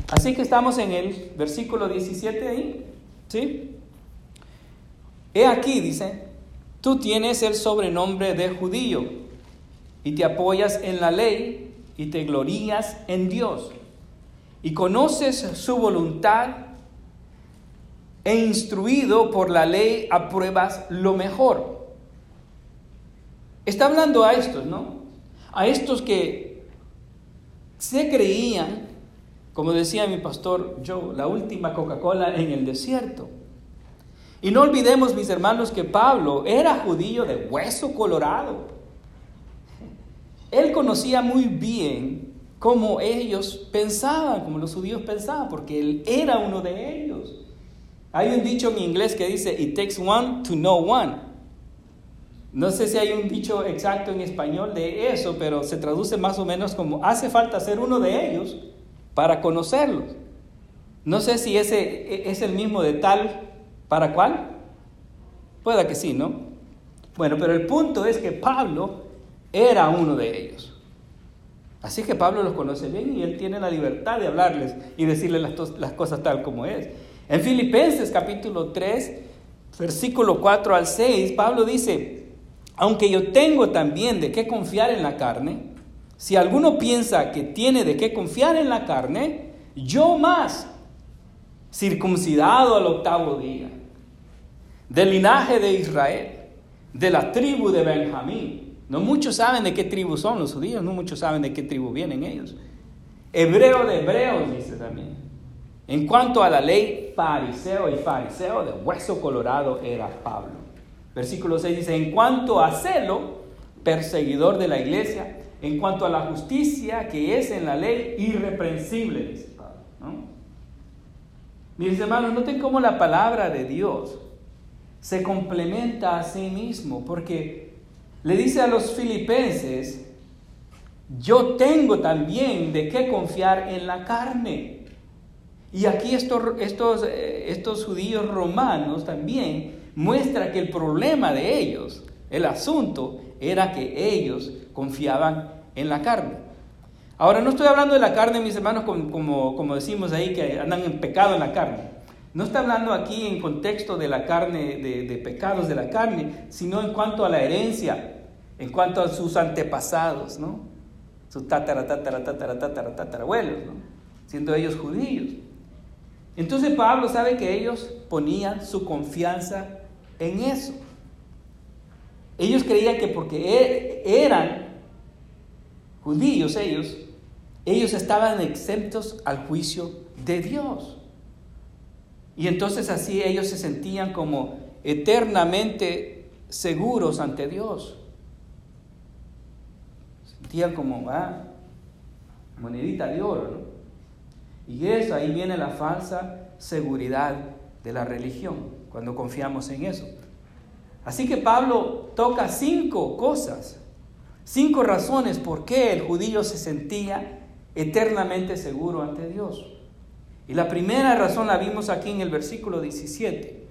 Así que estamos en el versículo 17 ahí, ¿sí? He aquí, dice, tú tienes el sobrenombre de judío y te apoyas en la ley y te glorías en Dios y conoces su voluntad e instruido por la ley apruebas lo mejor. Está hablando a estos, ¿no? A estos que se creían, como decía mi pastor Joe, la última Coca-Cola en el desierto. Y no olvidemos, mis hermanos, que Pablo era judío de hueso colorado. Él conocía muy bien cómo ellos pensaban, cómo los judíos pensaban, porque él era uno de ellos. Hay un dicho en inglés que dice, it takes one to know one. No sé si hay un dicho exacto en español de eso, pero se traduce más o menos como, hace falta ser uno de ellos para conocerlos. No sé si ese es el mismo de tal para cual. Pueda que sí, ¿no? Bueno, pero el punto es que Pablo era uno de ellos. Así que Pablo los conoce bien y él tiene la libertad de hablarles y decirles las cosas tal como es. En Filipenses capítulo 3, versículo 4 al 6, Pablo dice, aunque yo tengo también de qué confiar en la carne, si alguno piensa que tiene de qué confiar en la carne, yo más, circuncidado al 8º día, del linaje de Israel, de la tribu de Benjamín. No muchos saben de qué tribu son los judíos, no muchos saben de qué tribu vienen ellos. Hebreo de hebreos, dice también. En cuanto a la ley, fariseo y fariseo de hueso colorado era Pablo. Versículo 6 dice, en cuanto a celo, perseguidor de la iglesia, en cuanto a la justicia que es en la ley, irreprensible, dice Pablo, ¿no? Mis hermanos, noten cómo la palabra de Dios se complementa a sí mismo, porque le dice a los filipenses, yo tengo también de qué confiar en la carne. Y aquí estos judíos romanos también muestra que el problema de ellos, el asunto, era que ellos confiaban en la carne. Ahora, no estoy hablando de la carne, mis hermanos, como decimos ahí, que andan en pecado en la carne. No está hablando aquí en contexto de la carne, de pecados de la carne, sino en cuanto a la herencia, en cuanto a sus antepasados, ¿no? Sus tatarabuelos, ¿no? Siendo ellos judíos. Entonces Pablo sabe que ellos ponían su confianza en eso. Ellos creían que porque eran judíos ellos estaban exentos al juicio de Dios. Y entonces así ellos se sentían como eternamente seguros ante Dios. Sentían como monedita de oro, ¿no? Y eso, ahí viene la falsa seguridad de la religión, cuando confiamos en eso. Así que Pablo toca 5 cosas, 5 razones por qué el judío se sentía eternamente seguro ante Dios. Y la primera razón la vimos aquí en el versículo 17.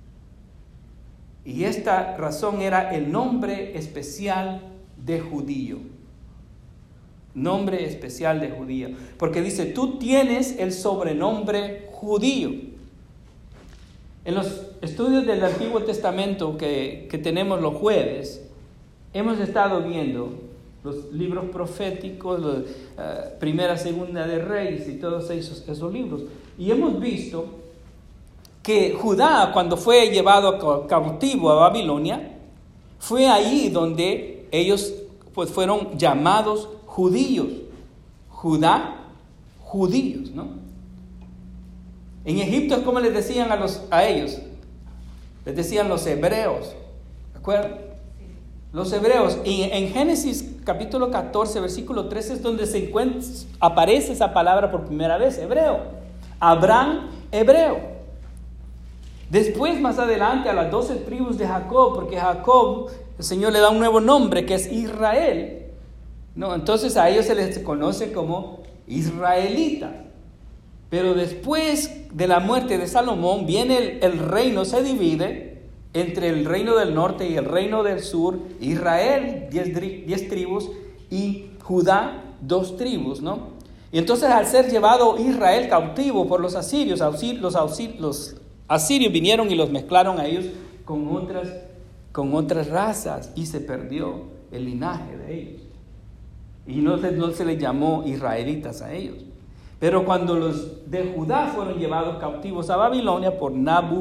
Y esta razón era el nombre especial de judío. Nombre especial de judío. Porque dice, tú tienes el sobrenombre judío. En los estudios del Antiguo Testamento que tenemos los jueves, hemos estado viendo los libros proféticos, Primera, Segunda de Reyes y todos esos libros. Y hemos visto que Judá, cuando fue llevado cautivo a Babilonia, fue ahí donde ellos pues fueron llamados judíos. Judá, judíos, ¿no? En Egipto, ¿cómo les decían a ellos? Les decían los hebreos, ¿de acuerdo? Los hebreos. Y en Génesis capítulo 14, versículo 13 es donde aparece esa palabra por primera vez, hebreo. Abraham, hebreo. Después, más adelante, a las 12 tribus de Jacob, porque Jacob, el Señor le da un nuevo nombre que es Israel, ¿no? Entonces a ellos se les conoce como israelitas. Pero después de la muerte de Salomón, viene el reino, se divide entre el reino del norte y el reino del sur. Israel, 10 tribus, y Judá, 2 tribus, ¿no? Y entonces al ser llevado Israel cautivo por los asirios, los asirios vinieron y los mezclaron a ellos con otras razas y se perdió el linaje de ellos. Y no se les llamó israelitas a ellos. Pero cuando los de Judá fueron llevados cautivos a Babilonia por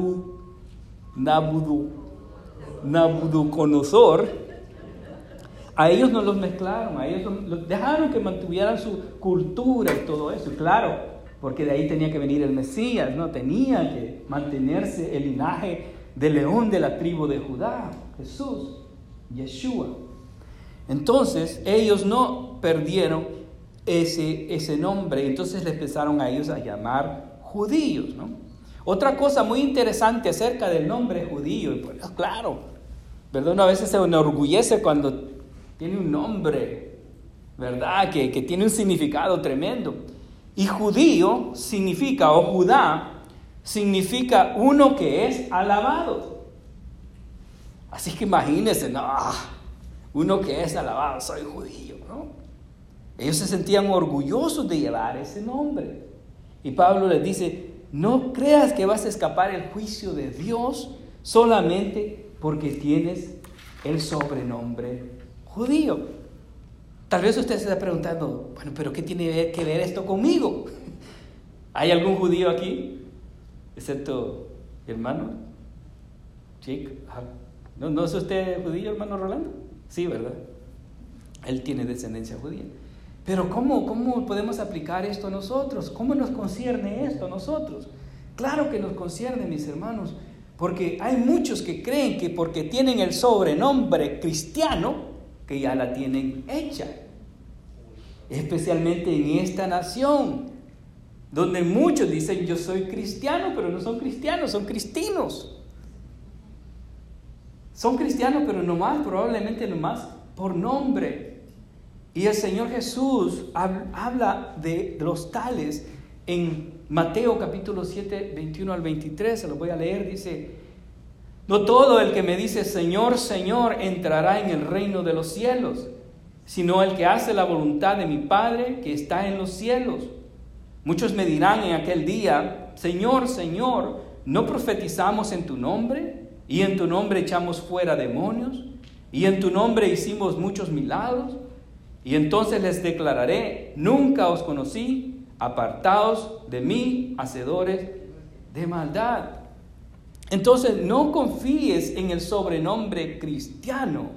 Nabucodonosor, a ellos no los mezclaron, a ellos los dejaron que mantuvieran su cultura y todo eso. Claro, porque de ahí tenía que venir el Mesías, ¿no? Tenía que mantenerse el linaje del león de la tribu de Judá, Jesús, Yeshua. Entonces, ellos no perdieron ese nombre, entonces le empezaron a ellos a llamar judíos, ¿no? Otra cosa muy interesante acerca del nombre judío, y pues, claro, ¿verdad? Uno a veces se enorgullece cuando tiene un nombre, ¿verdad? Que tiene un significado tremendo. Y judío significa, o Judá, significa uno que es alabado. Así que imagínense, no, uno que es alabado, soy judío, ¿no? Ellos se sentían orgullosos de llevar ese nombre. Y Pablo les dice, no creas que vas a escapar el juicio de Dios solamente porque tienes el sobrenombre judío. Tal vez usted se está preguntando, bueno, pero ¿qué tiene que ver esto conmigo? ¿Hay algún judío aquí? Excepto mi hermano. Chico. ¿No es usted judío, hermano Rolando? Sí, ¿verdad? Él tiene descendencia judía. Pero ¿cómo podemos aplicar esto a nosotros? ¿Cómo nos concierne esto a nosotros? Claro que nos concierne, mis hermanos, porque hay muchos que creen que porque tienen el sobrenombre cristiano, que ya la tienen hecha. Especialmente en esta nación, donde muchos dicen yo soy cristiano, pero no son cristianos, son cristinos. Son cristianos, pero probablemente nomás por nombre. Y el Señor Jesús habla de los tales en Mateo capítulo 7, 21 al 23, se lo voy a leer, dice: no todo el que me dice Señor, Señor entrará en el reino de los cielos, sino el que hace la voluntad de mi Padre que está en los cielos. Muchos me dirán en aquel día, Señor, Señor, ¿no profetizamos en tu nombre? Y en tu nombre echamos fuera demonios, y en tu nombre hicimos muchos milagros. Y entonces les declararé, nunca os conocí, apartaos de mí, hacedores de maldad. Entonces no confíes en el sobrenombre cristiano,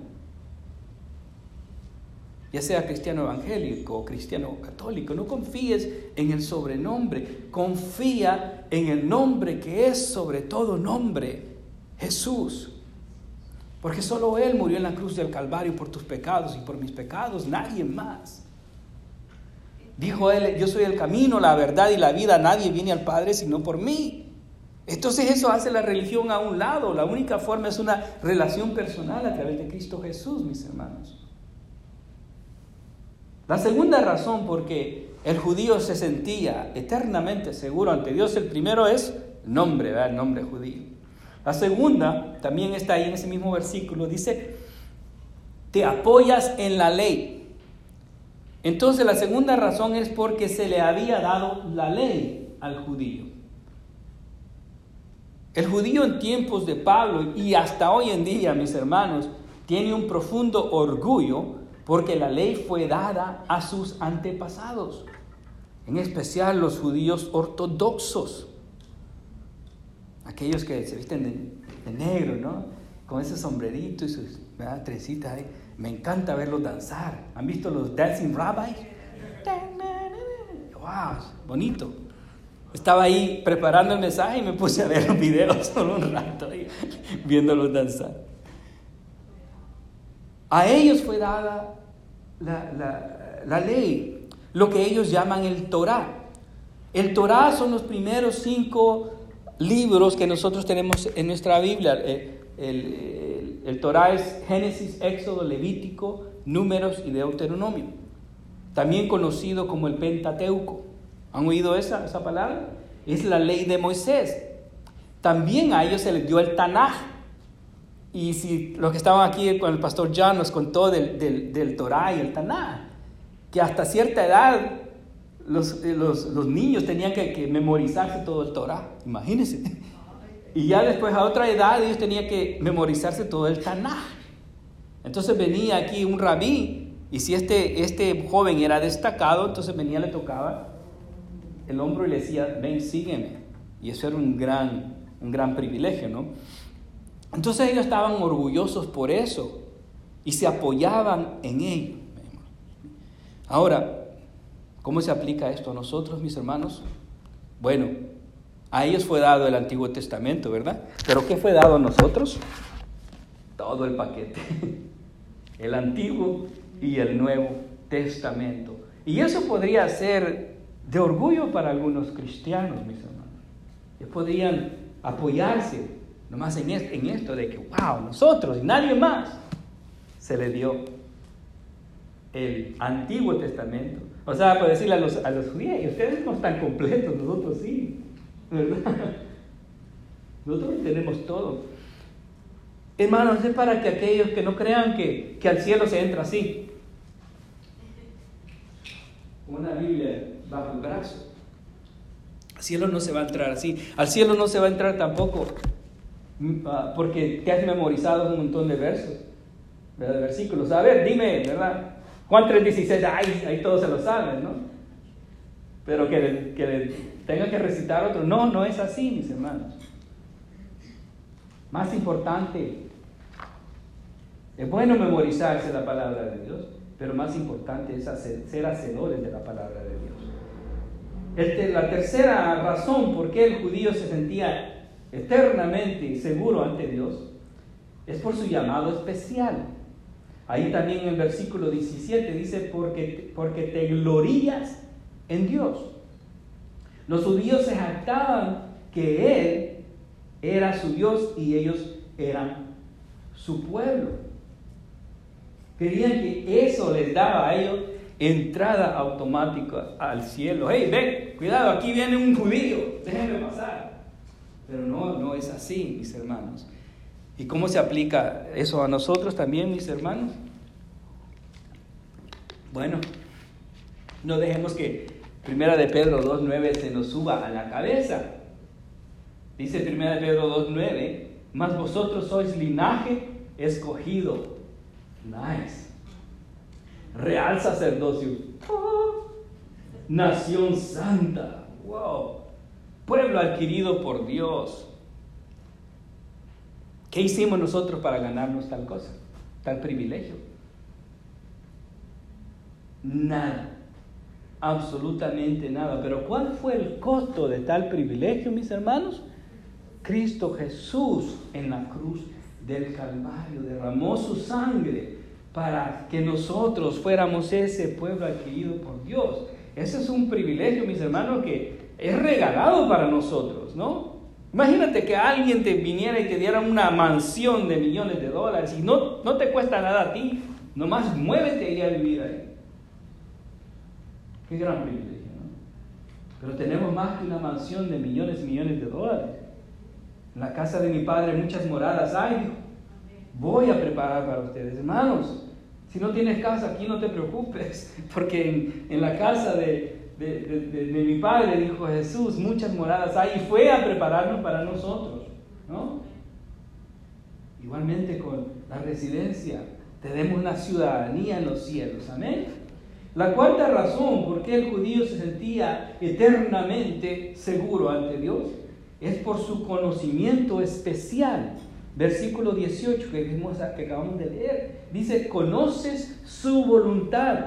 ya sea cristiano evangélico o cristiano católico. No confíes en el sobrenombre, confía en el nombre que es sobre todo nombre, Jesús. Porque solo Él murió en la cruz del Calvario por tus pecados y por mis pecados, nadie más. Dijo Él, yo soy el camino, la verdad y la vida, nadie viene al Padre sino por mí. Entonces eso hace la religión a un lado. La única forma es una relación personal a través de Cristo Jesús, mis hermanos. La segunda razón por que el judío se sentía eternamente seguro ante Dios, el primero es el nombre, ¿verdad? El nombre judío. La segunda, también está ahí en ese mismo versículo, dice, te apoyas en la ley. Entonces la segunda razón es porque se le había dado la ley al judío. El judío en tiempos de Pablo y hasta hoy en día, mis hermanos, tiene un profundo orgullo porque la ley fue dada a sus antepasados, en especial los judíos ortodoxos. Aquellos que se visten de negro, ¿no? Con ese sombrerito y sus trencitas ahí. Me encanta verlos danzar. ¿Han visto los Dancing Rabbis? ¡Wow! Bonito. Estaba ahí preparando el mensaje y me puse a ver los videos solo un rato ahí, viéndolos danzar. A ellos fue dada la ley, lo que ellos llaman el Torá. El Torá son los primeros 5 libros que nosotros tenemos en nuestra Biblia. El Torá es Génesis, Éxodo, Levítico, Números y Deuteronomio, también conocido como el Pentateuco. ¿Han oído esa palabra? Es la ley de Moisés. También a ellos se les dio el Tanaj. Y si los que estaban aquí con el pastor John nos contó del Torá y el Tanaj, que hasta cierta edad los niños tenían que memorizarse todo el Torah, imagínense. Y ya después a otra edad ellos tenían que memorizarse todo el Tanaj. Entonces venía aquí un rabí, y si este joven era destacado, entonces venía, le tocaba el hombro y le decía, ven, sígueme. Y eso era un gran privilegio, ¿no? Entonces ellos estaban orgullosos por eso y se apoyaban en ello. Ahora, ¿cómo se aplica esto a nosotros, mis hermanos? Bueno, a ellos fue dado el Antiguo Testamento, ¿verdad? ¿Pero qué fue dado a nosotros? Todo el paquete. El Antiguo y el Nuevo Testamento. Y eso podría ser de orgullo para algunos cristianos, mis hermanos. Ellos podrían apoyarse nomás en esto de que, wow, nosotros y nadie más se le dio el Antiguo Testamento. O sea, para decirle a los judíos, ustedes no están completos, nosotros sí, ¿verdad? Nosotros tenemos todo. Hermanos, es para que aquellos que no crean que al cielo se entra así, con una Biblia bajo el brazo. Al cielo no se va a entrar así. Al cielo no se va a entrar tampoco porque te has memorizado un montón de versos, ¿verdad? De versículos. A ver, dime, ¿verdad? Juan 3:16, ahí todos se lo saben, ¿no? Pero que tenga que recitar otro. No es así, mis hermanos. Más importante, es bueno memorizarse la palabra de Dios, pero más importante es ser hacedores de la palabra de Dios. La tercera razón por qué el judío se sentía eternamente seguro ante Dios es por su llamado especial. Ahí también en el versículo 17 dice, porque te glorías en Dios. Los judíos se jactaban que Él era su Dios y ellos eran su pueblo. Querían que eso les daba a ellos entrada automática al cielo. Hey, ven, cuidado, aquí viene un judío, déjenme pasar. Pero no es así, mis hermanos. ¿Y cómo se aplica eso a nosotros también, mis hermanos? Bueno, no dejemos que 1 de Pedro 2:9 se nos suba a la cabeza. Dice 1 de Pedro 2:9, mas vosotros sois linaje escogido. Nice. Real sacerdocio. Nación santa. Wow. Pueblo adquirido por Dios. ¿Qué hicimos nosotros para ganarnos tal cosa? Tal privilegio. Nada. Absolutamente nada. Pero ¿cuál fue el costo de tal privilegio, mis hermanos? Cristo Jesús en la cruz del Calvario derramó su sangre para que nosotros fuéramos ese pueblo adquirido por Dios. Ese es un privilegio, mis hermanos, que es regalado para nosotros, ¿no? Imagínate que alguien te viniera y te diera una mansión de millones de dólares y no te cuesta nada a ti, nomás muévete y a vivir ahí. Qué gran privilegio, ¿no? Pero tenemos más que una mansión de millones y millones de dólares. En la casa de mi padre muchas moradas hay, dijo. Voy a preparar para ustedes, hermanos. Si no tienes casa aquí, no te preocupes, porque en la casa de mi padre, dijo Jesús, muchas moradas hay, y fue a prepararnos para nosotros, ¿no? Igualmente con la residencia, tenemos una ciudadanía en los cielos, amén. La cuarta razón por qué el judío se sentía eternamente seguro ante Dios es por su conocimiento especial. Versículo 18 que acabamos de leer, dice, conoces su voluntad.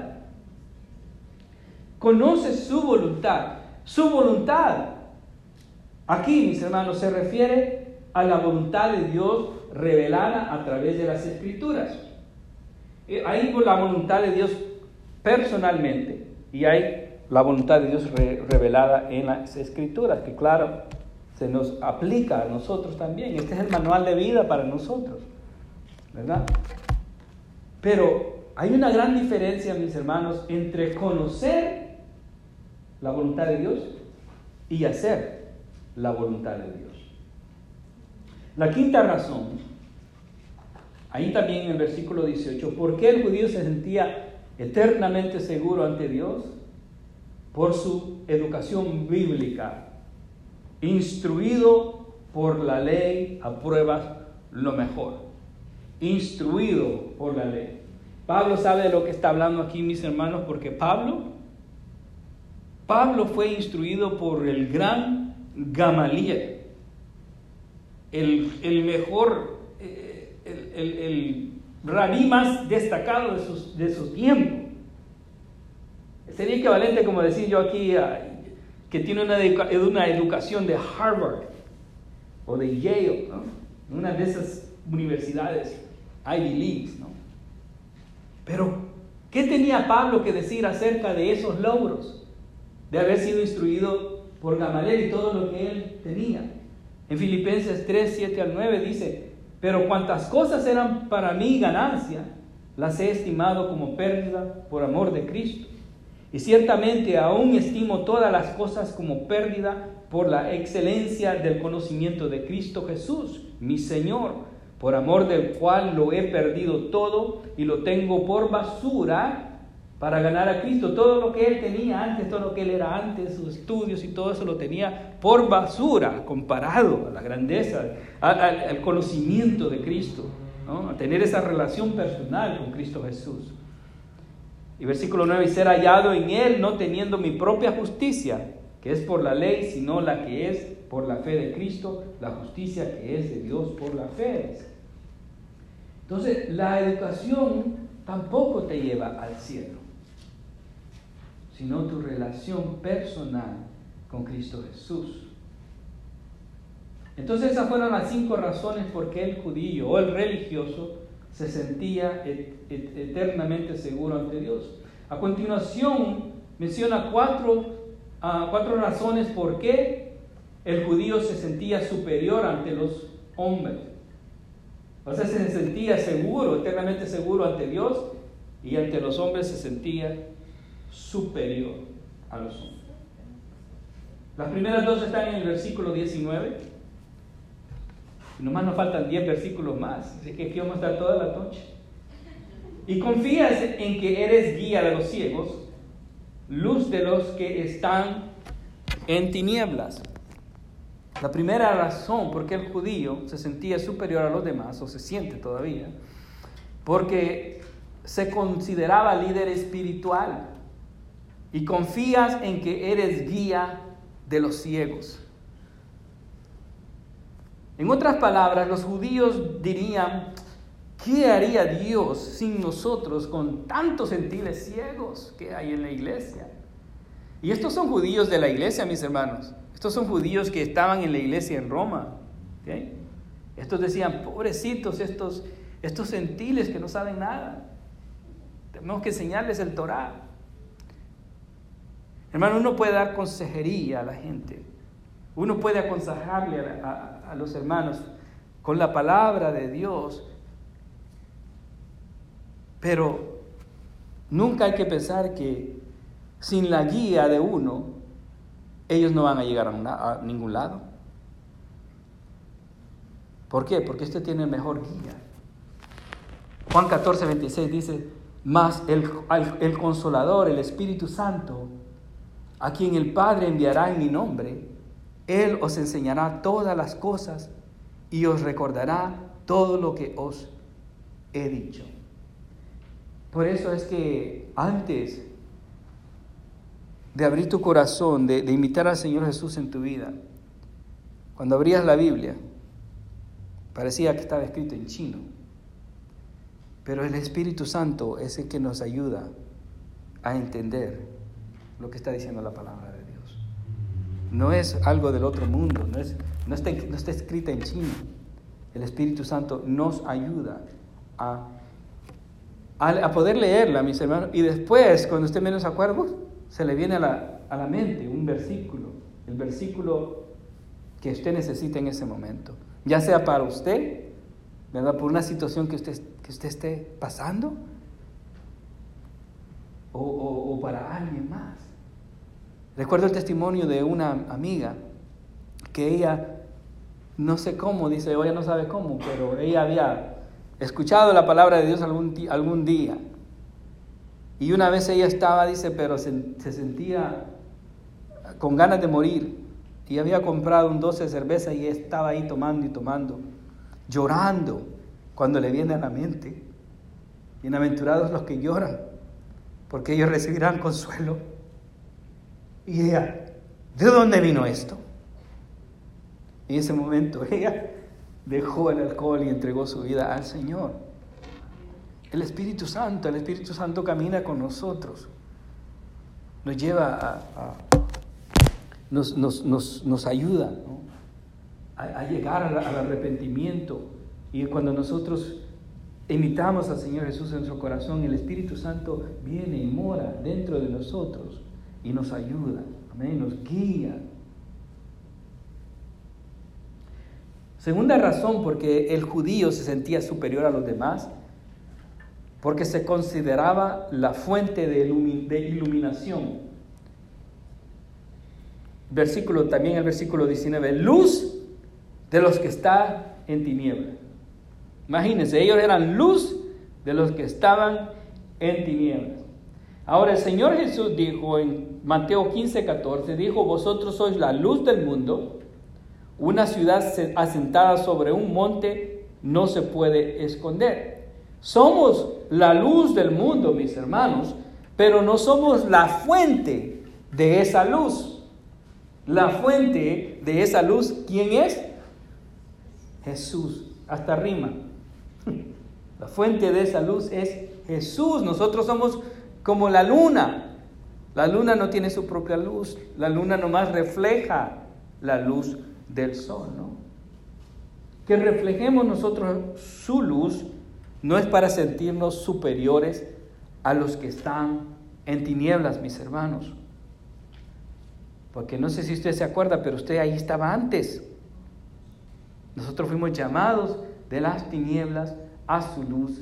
Conoces su voluntad. Su voluntad. Aquí, mis hermanos, se refiere a la voluntad de Dios revelada a través de las Escrituras. Hay la voluntad de Dios personalmente y hay la voluntad de Dios revelada en las Escrituras, que claro, se nos aplica a nosotros también. Este es el manual de vida para nosotros, ¿verdad? Pero hay una gran diferencia, mis hermanos, entre conocer la voluntad de Dios y hacer la voluntad de Dios. La quinta razón, ahí también en el versículo 18, ¿por qué el judío se sentía eternamente seguro ante Dios? por su educación bíblica. Instruido por la ley, apruebas lo mejor. Instruido por la ley. Pablo sabe de lo que está hablando aquí, mis hermanos, porque Pablo fue instruido por el gran Gamaliel, el mejor, el rabí más destacado de su tiempo. Sería equivalente como decir yo aquí que tiene una educación de Harvard o de Yale, ¿no? Una de esas universidades Ivy Leagues, ¿no? Pero, ¿qué tenía Pablo que decir acerca de esos logros? De haber sido instruido por Gamaliel y todo lo que él tenía. En Filipenses 3, 7 al 9 dice: pero cuantas cosas eran para mí ganancia, las he estimado como pérdida por amor de Cristo. Y ciertamente aún estimo todas las cosas como pérdida por la excelencia del conocimiento de Cristo Jesús, mi Señor, por amor del cual lo he perdido todo y lo tengo por basura para ganar a Cristo. Todo lo que él tenía antes, todo lo que él era antes, sus estudios y todo eso lo tenía por basura comparado a la grandeza, al conocimiento de Cristo, ¿no? A tener esa relación personal con Cristo Jesús. Y versículo 9: y ser hallado en él, no teniendo mi propia justicia, que es por la ley, sino la que es por la fe de Cristo, la justicia que es de Dios por la fe. Entonces, la educación tampoco te lleva al cielo, sino tu relación personal con Cristo Jesús. Entonces, esas fueron las 5 razones por qué el judío o el religioso se sentía eternamente seguro ante Dios. A continuación, menciona cuatro razones por qué el judío se sentía superior ante los hombres. O sea, se sentía seguro, eternamente seguro ante Dios, y ante los hombres se sentía superior a los hombres. Las primeras 2 están en el versículo 19. Y nomás nos faltan 10 versículos más, así que aquí vamos a estar toda la noche. Y confías en que eres guía de los ciegos, luz de los que están en tinieblas. La primera razón por qué el judío se sentía superior a los demás, o se siente todavía, porque se consideraba líder espiritual. Y confías en que eres guía de los ciegos. En otras palabras, los judíos dirían: ¿qué haría Dios sin nosotros con tantos gentiles ciegos que hay en la iglesia? Y estos son judíos de la iglesia, mis hermanos. Estos son judíos que estaban en la iglesia en Roma. ¿Okay? Estos decían: pobrecitos estos gentiles que no saben nada. Tenemos que enseñarles el Torá. Hermano, uno puede dar consejería a la gente. Uno puede aconsejarle a los hermanos con la palabra de Dios. Pero nunca hay que pensar que sin la guía de uno, ellos no van a llegar a ningún lado. ¿Por qué? Porque usted tiene el mejor guía. Juan 14, 26 dice: mas el Consolador, el Espíritu Santo, a quien el Padre enviará en mi nombre, Él os enseñará todas las cosas y os recordará todo lo que os he dicho. Por eso es que antes de abrir tu corazón, de invitar al Señor Jesús en tu vida, cuando abrías la Biblia, parecía que estaba escrito en chino. Pero el Espíritu Santo es el que nos ayuda a entender lo que está diciendo la palabra de Dios. No es algo del otro mundo, no está escrita en chino. El Espíritu Santo nos ayuda a poder leerla, mis hermanos, y después, cuando usted menos acuerda, se le viene a la mente un versículo, el versículo que usted necesita en ese momento, ya sea para usted, ¿verdad?, por una situación que usted esté pasando, o para alguien más. Recuerdo el testimonio de una amiga que ella, no sé cómo, dice, o ella no sabe cómo, pero ella había escuchado la palabra de Dios algún día. Y una vez ella estaba, dice, pero se sentía con ganas de morir, y había comprado un 12 de cerveza y estaba ahí tomando y tomando, llorando, cuando le viene a la mente: bienaventurados los que lloran, porque ellos recibirán consuelo. Y ella: ¿de dónde vino esto? En ese momento ella dejó el alcohol y entregó su vida al Señor. El Espíritu Santo camina con nosotros, nos lleva nos ayuda, ¿no?, a llegar al arrepentimiento. Y cuando nosotros imitamos al Señor Jesús en nuestro corazón, el Espíritu Santo viene y mora dentro de nosotros y nos ayuda, amén, nos guía. Segunda razón, porque el judío se sentía superior a los demás, porque se consideraba la fuente de iluminación. También el versículo 19, luz de los que están en tinieblas. Imagínense, ellos eran luz de los que estaban en tinieblas. Ahora el Señor Jesús dijo en Mateo 15:14, dijo: vosotros sois la luz del mundo. Una ciudad asentada sobre un monte no se puede esconder. Somos la luz del mundo, mis hermanos, pero no somos la fuente de esa luz. La fuente de esa luz, ¿quién es? Jesús. Hasta rima. La fuente de esa luz es Jesús. Nosotros somos como la luna. La luna no tiene su propia luz. La luna nomás refleja la luz del sol, ¿no? Que reflejemos nosotros su luz no es para sentirnos superiores a los que están en tinieblas, mis hermanos. Porque no sé si usted se acuerda, pero usted ahí estaba antes. Nosotros fuimos llamados de las tinieblas a su luz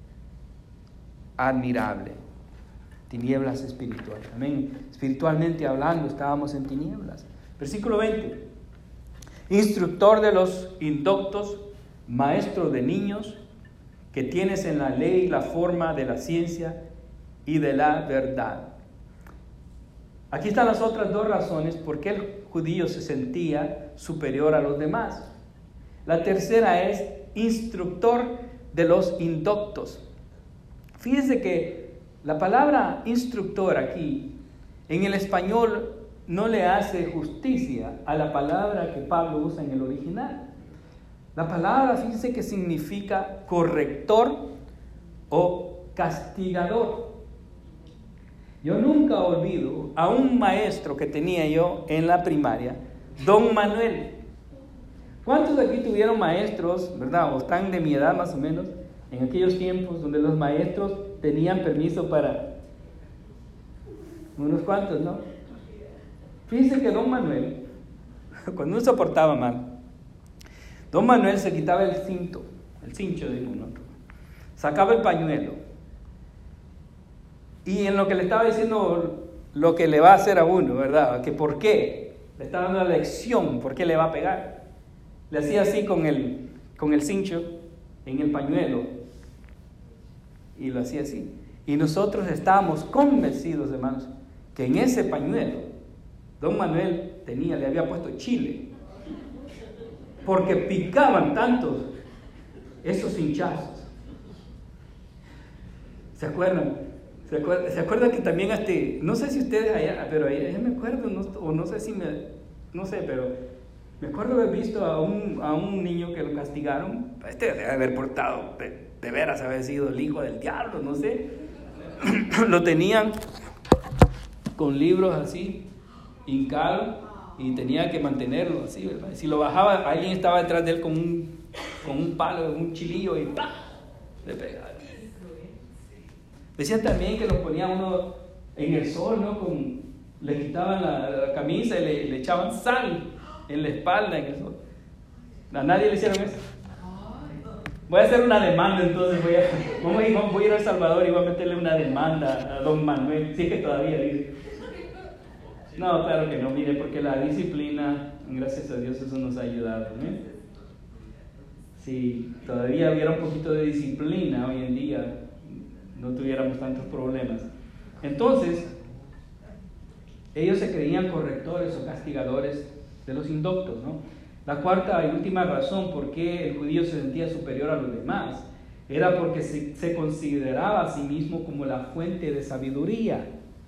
admirable. Tinieblas espirituales. Amén. Espiritualmente hablando, estábamos en tinieblas. Versículo 20. Instructor de los indoctos, maestro de niños, que tienes en la ley la forma de la ciencia y de la verdad. Aquí están las otras dos razones por qué el judío se sentía superior a los demás. La tercera es instructor de los indoctos. Fíjese que la palabra instructor aquí, en el español, no le hace justicia a la palabra que Pablo usa en el original. La palabra, fíjense que significa corrector o castigador. Yo nunca olvido a un maestro que tenía yo en la primaria, don Manuel. ¿Cuántos de aquí tuvieron maestros, verdad, o están de mi edad más o menos, en aquellos tiempos donde los maestros tenían permiso para unos cuantos, ¿no? Fíjense que don Manuel, cuando uno se portaba mal, don Manuel se quitaba el cincho de uno, sacaba el pañuelo, y en lo que le estaba diciendo lo que le va a hacer a uno, ¿verdad? Que por qué, le estaba dando la lección, por qué le va a pegar. Le hacía así con el cincho en el pañuelo, y lo hacía así. Y nosotros estábamos convencidos, hermanos, que en ese pañuelo don Manuel le había puesto chile, porque picaban tantos esos hinchazos. ¿Se acuerdan? ¿Se acuerdan que también no sé si ustedes allá, pero allá me acuerdo, no sé, pero me acuerdo haber visto a un niño que lo castigaron, debe haber portado, de veras haber sido el hijo del diablo, no sé. Lo tenían con libros así, hincado, y tenía que mantenerlo así, ¿verdad? Si lo bajaba, alguien estaba detrás de él con un palo, un chilillo, y ¡pah!, le pegaba. Decían también que lo ponía uno en el sol, ¿no? Le quitaban la camisa y le echaban sal en la espalda en el sol. ¿A nadie le hicieron eso? Voy a hacer una demanda, entonces voy a ir a El Salvador y voy a meterle una demanda a don Manuel, si es que todavía dice. No, claro que no, mire, porque la disciplina, gracias a Dios, eso nos ha ayudado, ¿eh? Si todavía hubiera un poquito de disciplina hoy en día, no tuviéramos tantos problemas. Entonces, Ellos se creían correctores o castigadores de los indoctos, ¿no? La cuarta y última razón por qué el judío se sentía superior a los demás era porque se consideraba a sí mismo como la fuente de sabiduría.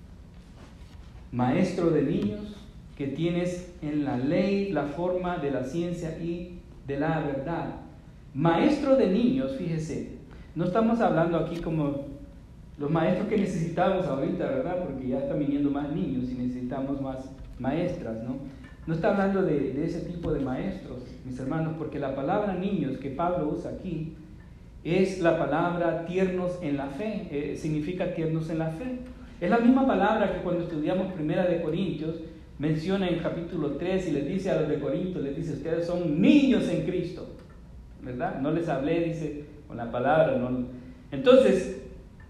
Maestro de niños, que tienes en la ley la forma de la ciencia y de la verdad. Maestro de niños, fíjese, no estamos hablando aquí como los maestros que necesitamos ahorita, ¿verdad? Porque ya están viniendo más niños y necesitamos más maestras, ¿no? No está hablando de ese tipo de maestros, mis hermanos, porque la palabra niños que Pablo usa aquí es la palabra tiernos en la fe, significa tiernos en la fe. Es la misma palabra que cuando estudiamos Primera de Corintios, menciona en capítulo 3 y les dice a los de Corintios, les dice, ustedes son niños en Cristo, ¿verdad? No les hablé, dice, con la palabra, no. Entonces,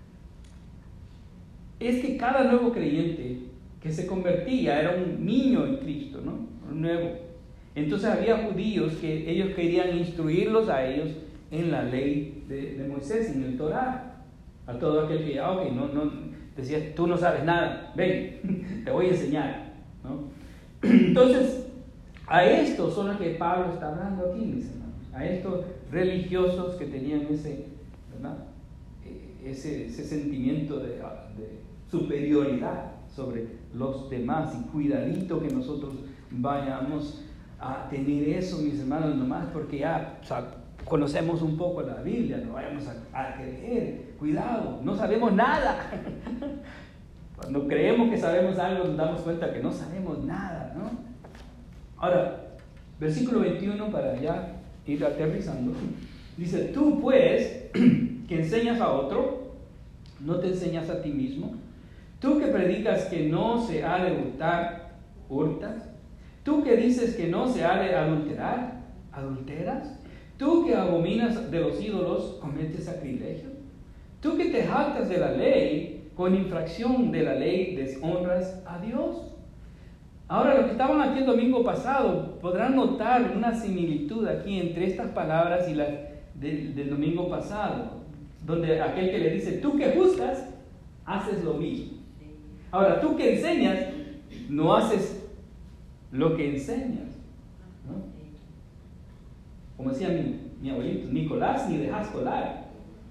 es que cada nuevo creyente que se convertía era un niño en Cristo, ¿no? Un nuevo. Entonces había judíos que ellos querían instruirlos a ellos en la ley de Moisés, en el Torá. A todo aquel que ya, decía, tú no sabes nada, ven, te voy a enseñar, ¿no? Entonces, a estos son los que Pablo está hablando aquí, mis hermanos, a estos religiosos que tenían ese, ¿verdad? Ese sentimiento de superioridad sobre los demás, y cuidadito que nosotros vayamos a tener eso, mis hermanos, nomás porque ya conocemos un poco la Biblia, no vayamos a creer, cuidado, no sabemos nada. Cuando creemos que sabemos algo nos damos cuenta que no sabemos nada, ¿no? Ahora, versículo 21, para ya ir aterrizando, dice, tú pues, que enseñas a otro, ¿no te enseñas a ti mismo? Tú que predicas que no se ha de hurtar, ¿hurtas? Tú que dices que no se ha de adulterar, ¿adulteras? Tú que abominas de los ídolos, ¿cometes sacrilegio? Tú que te jactas de la ley, con infracción de la ley deshonras a Dios. Ahora, lo que estaban aquí el domingo pasado, podrán notar una similitud aquí entre estas palabras y las del domingo pasado, donde aquel que le dice, tú que juzgas, haces lo mismo. Ahora, tú que enseñas, no haces lo que enseñas, ¿no? Como decía mi abuelito, Nicolás, ni dejas colar.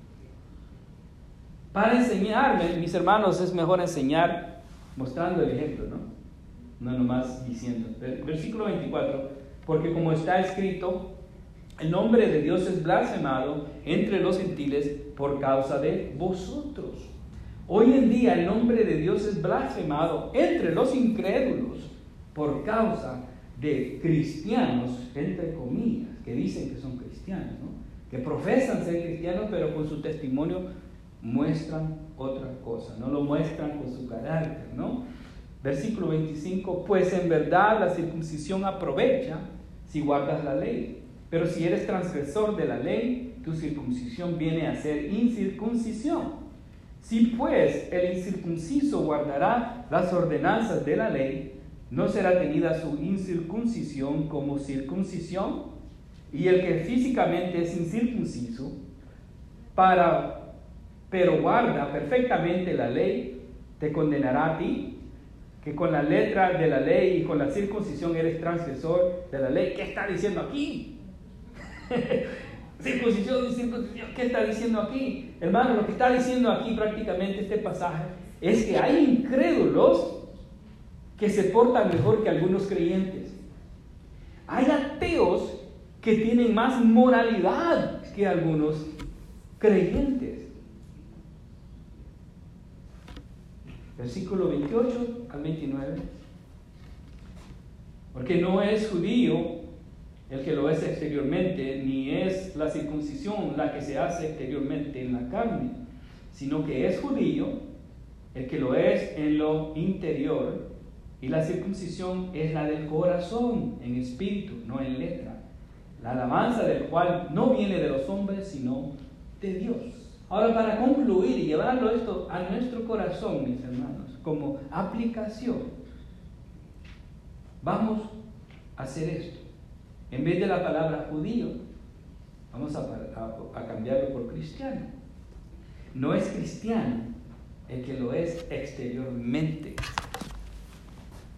Para enseñarme, mis hermanos, es mejor enseñar mostrando el ejemplo, ¿no? No nomás diciendo. Versículo 24, porque como está escrito, el nombre de Dios es blasfemado entre los gentiles por causa de vosotros. Hoy en día el nombre de Dios es blasfemado entre los incrédulos por causa de cristianos, entre comillas, que dicen que son cristianos, ¿no? Que profesan ser cristianos, pero con su testimonio muestran otra cosa, no lo muestran con su carácter, ¿no? Versículo 25, pues en verdad la circuncisión aprovecha si guardas la ley, pero si eres transgresor de la ley, tu circuncisión viene a ser incircuncisión. Si pues el incircunciso guardará las ordenanzas de la ley, ¿no será tenida su incircuncisión como circuncisión? Y el que físicamente es incircunciso, pero guarda perfectamente la ley, te condenará a ti, que con la letra de la ley y con la circuncisión eres transgresor de la ley. ¿Qué está diciendo aquí? Circuncisión y circuncisión, ¿qué está diciendo aquí? Hermano, lo que está diciendo aquí prácticamente este pasaje es que hay incrédulos que se portan mejor que algunos creyentes. Hay ateos que tienen más moralidad que algunos creyentes. Versículo 28 al 29. Porque no es judío el que lo es exteriormente, ni es la circuncisión la que se hace exteriormente en la carne, sino que es judío el que lo es en lo interior, y la circuncisión es la del corazón, en espíritu, no en letra, la alabanza del cual no viene de los hombres, sino de Dios. Ahora, para concluir y llevarlo esto a nuestro corazón, mis hermanos, como aplicación, vamos a hacer esto. En vez de la palabra judío, vamos a cambiarlo por cristiano. No es cristiano el que lo es exteriormente.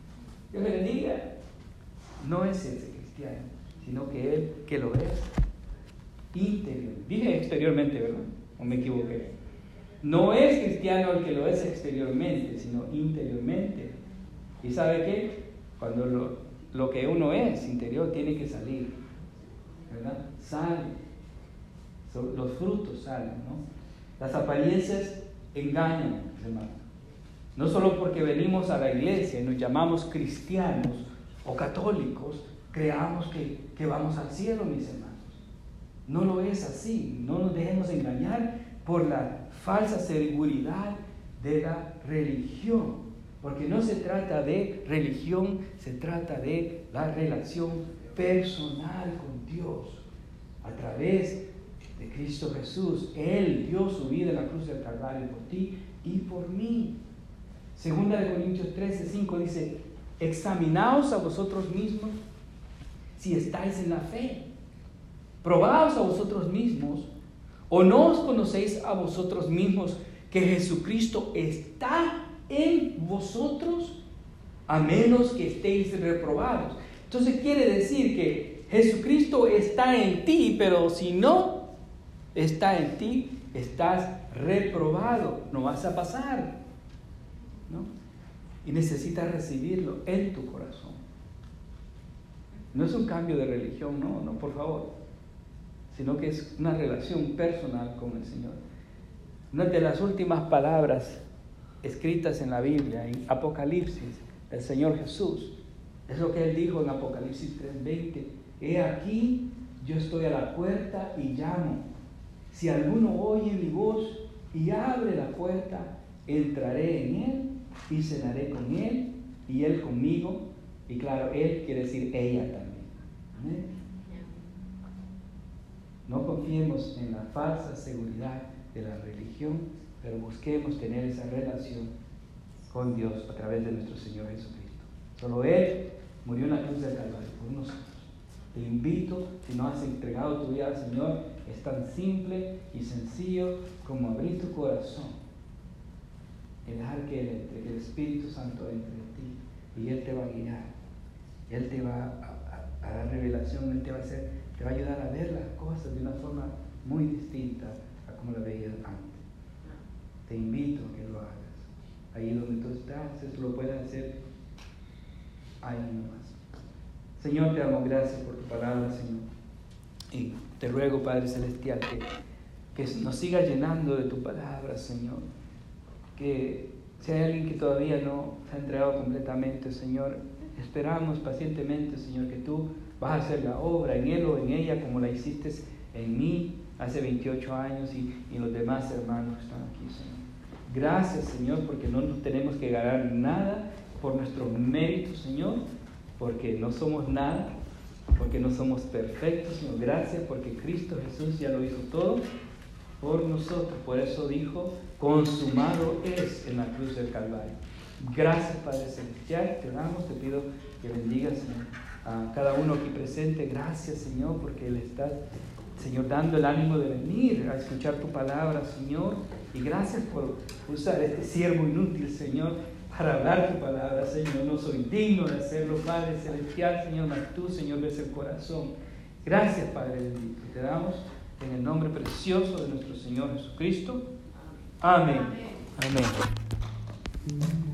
Dios me bendiga. No es ese cristiano, sino que él que lo es interior. Dije exteriormente, ¿verdad? ¿O me equivoqué? No es cristiano el que lo es exteriormente, sino interiormente. ¿Y sabe qué? Cuando lo que uno es interior tiene que salir, ¿verdad? Sale. Los frutos salen, ¿no? Las apariencias engañan, hermano. No solo porque venimos a la iglesia y nos llamamos cristianos o católicos, creamos que vamos al cielo, mis hermanos. No lo es así. No nos dejemos engañar por la falsa seguridad de la religión. Porque no se trata de religión, se trata de la relación personal con Dios. A través de Cristo Jesús, Él dio su vida en la cruz del Calvario por ti y por mí. Segunda de Corintios 13:5 dice: examinaos a vosotros mismos si estáis en la fe. Probaos a vosotros mismos, o no os conocéis a vosotros mismos que Jesucristo está en vosotros, a menos que estéis reprobados. Entonces quiere decir que Jesucristo está en ti, pero si no está en ti, estás reprobado, no vas a pasar, ¿no? Y necesitas recibirlo en tu corazón. No es un cambio de religión, no, por favor, sino que es una relación personal con el Señor. Una de las últimas palabras escritas en la Biblia, en Apocalipsis, del Señor Jesús, es lo que Él dijo en Apocalipsis 3:20: he aquí, yo estoy a la puerta y llamo. Si alguno oye mi voz y abre la puerta, entraré en él y cenaré con él y él conmigo. Y claro, él quiere decir ella también. ¿Amén? No confiemos en la falsa seguridad de la religión, pero busquemos tener esa relación con Dios a través de nuestro Señor Jesucristo. Solo Él murió en la cruz del Calvario por nosotros. Te invito, si no has entregado tu vida al Señor, es tan simple y sencillo como abrir tu corazón y dejar que Él entre, que el Espíritu Santo entre en ti, y Él te va a guiar. Él te va a dar revelación, Él te va a ayudar a ver las cosas de una forma muy distinta a como la veías antes. Te invito a que lo hagas. Ahí donde tú estás, eso lo puedes hacer ahí nomás. Señor, te damos gracias por tu palabra, Señor. Y te ruego, Padre Celestial, que nos siga llenando de tu palabra, Señor. Que si hay alguien que todavía no se ha entregado completamente, Señor, esperamos pacientemente, Señor, que tú vas a hacer la obra en él o en ella como la hiciste en mí hace 28 años y en los demás hermanos que están aquí, Señor. Gracias, Señor, porque no nos tenemos que ganar nada por nuestro mérito, Señor, porque no somos nada, porque no somos perfectos, Señor. Gracias porque Cristo Jesús ya lo hizo todo por nosotros. Por eso dijo: consumado es, en la cruz del Calvario. Gracias, Padre Celestial, te damos, te pido que bendigas, Señor, a cada uno aquí presente. Gracias, Señor, porque le estás, Señor, dando el ánimo de venir a escuchar tu palabra, Señor. Y gracias por usar este siervo inútil, Señor, para hablar tu palabra, Señor. No soy digno de hacerlo, Padre Celestial, Señor, mas tú, Señor, ves el corazón. Gracias, Padre bendito. Te damos en el nombre precioso de nuestro Señor Jesucristo. Amén. Amén.